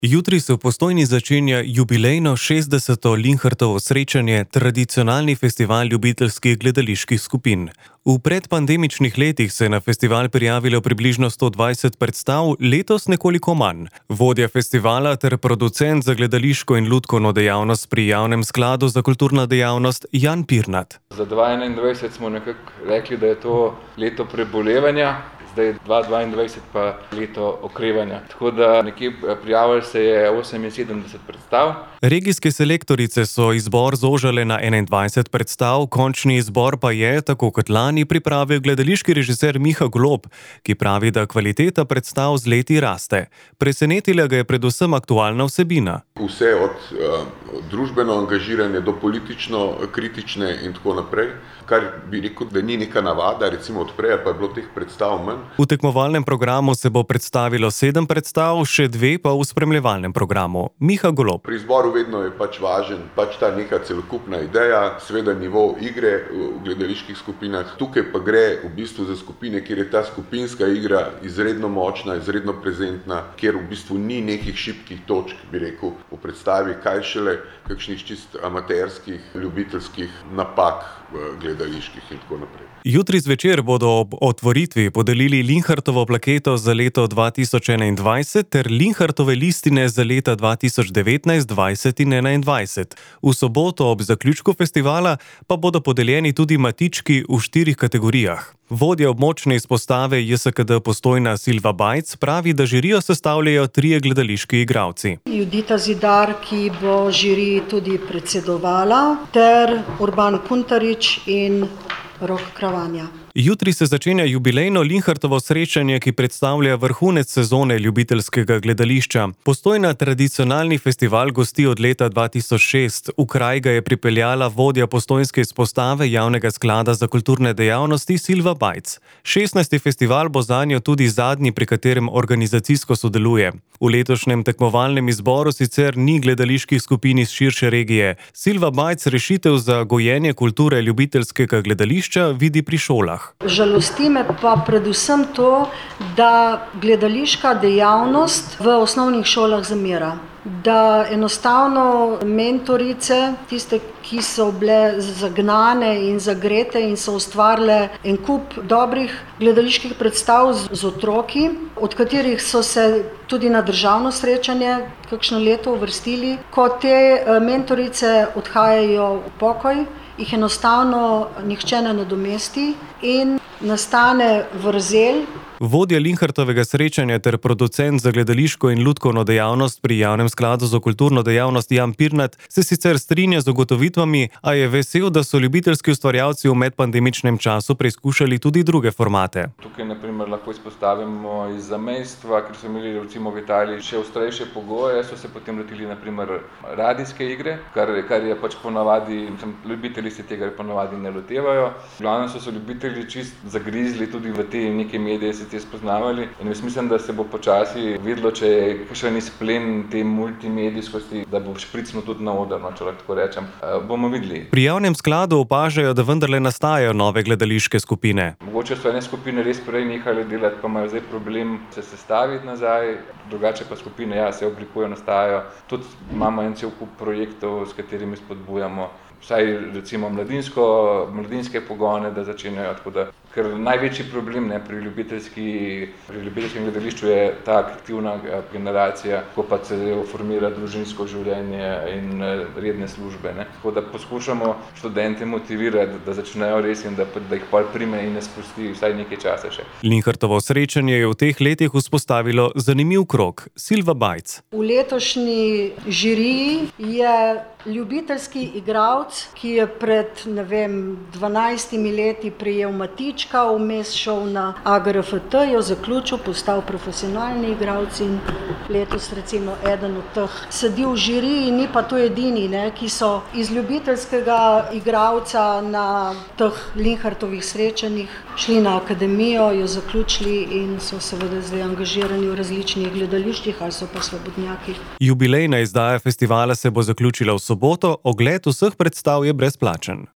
Jutri se v Postojni začenja jubilejno 60. Linhartovo srečanje, tradicionalni festival ljubiteljskih gledaliških skupin. V predpandemičnih letih se je na festival prijavilo približno 120 predstav, letos nekoliko manj. Vodja festivala ter producent za gledališko in lutkovno dejavnost pri Javnem skladu za kulturno dejavnost Jan Pirnat. Za 2021 smo nekako rekli, da je to leto prebolevanja. Zdaj je 2022 pa leto okrevanja. Tako da nekje prijavilo se je 78 predstav. Regijske selektorice so izbor zožale na 21 predstav, končni izbor pa je, tako kot lani, pripravil gledališki režiser Miha Golob, ki pravi, da kvaliteta predstav z leti raste. Presenetila ga je predvsem aktualna vsebina. Vse od družbeno angažiranje do politično kritične in tako naprej, kar bi rekel, da ni neka navada, recimo odprej, pa je bilo teh predstav manj. V tekmovalnem programu se bo predstavilo 7 predstav, še 2 pa v spremljevalnem programu. Miha Golob. Pri izboru vedno je važen ta neka celokupna ideja, seveda nivo igre v gledaliških skupinah. Tukaj pa gre v bistvu za skupine, kjer je ta skupinska igra izredno močna, izredno prezentna, kjer v bistvu ni nekih šibkih točk, bi rekel, v predstavi, kaj šele kakšnih čist amaterskih, ljubiteljskih napak gledaliških in tako naprej. Jutri zvečer bodo ob otvoritvi podelili Linhartovo plaketo za leto 2021 ter Linhartove listine za leta 2019, 2020 in 2021. V soboto ob zaključku festivala pa bodo podeljeni tudi matički v 4 kategorijah. Vodja območne izpostave JSKD Postojna Silva Bajc pravi, da žirijo sestavljajo 3 gledališki igralci. Judita Zidar, ki bo žiriji tudi predsedovala, ter Urban Puntarič in Rok Kravanja. Jutri se začenja jubilejno Linhartovo srečanje, ki predstavlja vrhunec sezone ljubiteljskega gledališča. Postojna tradicionalni festival gosti od leta 2006. V kraj ga je pripeljala vodja postojnske izpostave Javnega sklada za kulturne dejavnosti Silva Bajc. 16. festival bo zanjo tudi zadnji, pri katerem organizacijsko sodeluje. V letošnjem tekmovalnem izboru sicer ni gledaliških skupin iz širše regije. Silva Bajc rešitev za gojenje kulture ljubiteljskega gledališča vidi pri šolah. Žalosti me pa predvsem to, da gledališka dejavnost v osnovnih šolah zamira. Da enostavno mentorice, tiste, ki so bile zagnane in zagrete in so ustvarile en kup dobrih gledaliških predstav z otroki, od katerih so se tudi na državno srečanje kakšno leto uvrstili, ko te mentorice odhajajo v pokoj, jih enostavno nihče ne nadomesti in nastane vrzel. Vodja Linhartovega srečanja ter producent za gledališko in lutkovno dejavnost pri Javnem skladu za kulturno dejavnost Jan Pirnat se sicer strinja z ugotovitvami, a je vesel, da so ljubiteljski ustvarjalci v medpandemičnem času preizkušali tudi druge formate. Tukaj na primer lahko izpostavimo iz zamejstva, ker so imeli recimo v Italiji še ostrejše pogoje, so se potem lotili na primer radijske igre, kar je pač ponavadi, ljubitelji se tega ponavadi ne lotevajo. Glavno so se ljubitelji čist zagrizli tudi v te neke medije, te spoznavali in jaz mislim, da se bo počasi videlo, če je kakšen izplen te multimedijskosti, da bo špricno tudi na oder, če lahko tako rečem. Bomo videli. Pri Javnem skladu opažajo, da vendarle nastajajo nove gledališke skupine. Mogoče so ene skupine res prej nehali delati, pa imajo zdaj problem se sestaviti nazaj, drugače pa skupine se oblikujejo, nastajajo. Tudi imamo en cel kup projektov, s katerimi spodbujamo vsaj recimo mladinske pogone, da začenjajo, tako da, ker največji problem pri ljubiteljskem gledališču je ta aktivna generacija, ko pa se formira družinsko življenje in redne službe. Tako da poskušamo študente motivirati, da začnejo res in da jih pol prime in ne spusti vsaj nekaj časa še. Linhartovo srečanje je v teh letih vzpostavilo zanimiv krog. Silva Bajc. V letošnji žiriji je ljubiteljski igralec, ki je pred 12 leti prejel matička, vmes šel na AGRFT, jo zaključil, postal profesionalni igralec in letos recimo eden od teh sedi v žiriji, ni pa to edini, ki so iz ljubiteljskega igralca na teh Linhartovih srečanjih šli na akademijo, jo zaključili in so seveda zdaj angažirani v različnih gledališčih ali so pa svobodnjaki. Jubilejna izdaja festivala se bo zaključila v soboto, ogled vseh predstav je brezplačen.